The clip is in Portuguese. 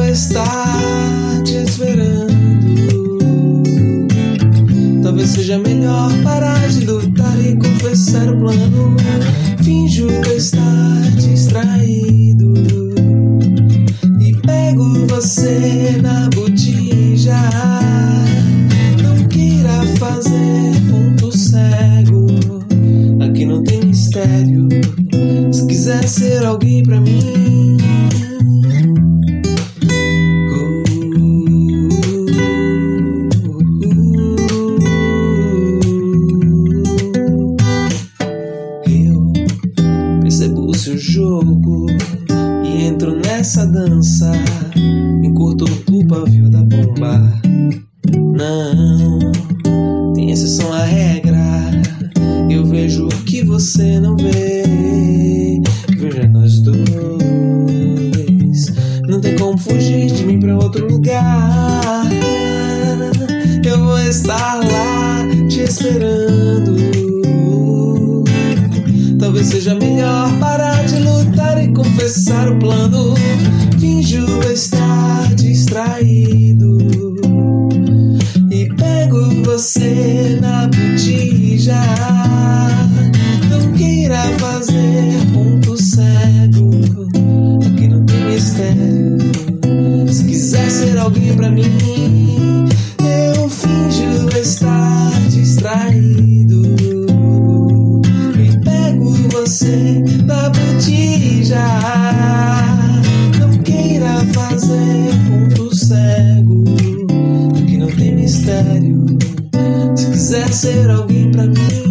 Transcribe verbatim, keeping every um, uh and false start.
estar te esperando. Talvez seja melhor parar de lutar e confessar o plano. Finjo estar distraído e pego você na botija. Não queira fazer ponto cego, aqui não tem mistério. Se quiser ser alguém pra mim, percebo o seu jogo e entro nessa dança. Encurto o pavio da bomba. Não tem exceção à regra. Eu vejo o que você não vê. Veja nós dois. Não tem como fugir de mim pra outro lugar. Eu vou estar lá te esperando. Talvez seja melhor parar de lutar e confessar o plano. Finjo estar distraído e pego você na botija. Não queira fazer ponto cego, aqui não tem mistério. Se quiser ser alguém pra mim, eu finjo estar distraído você na botija. Não queira fazer ponto cego, aqui não tem mistério. Se quiser ser alguém pra mim,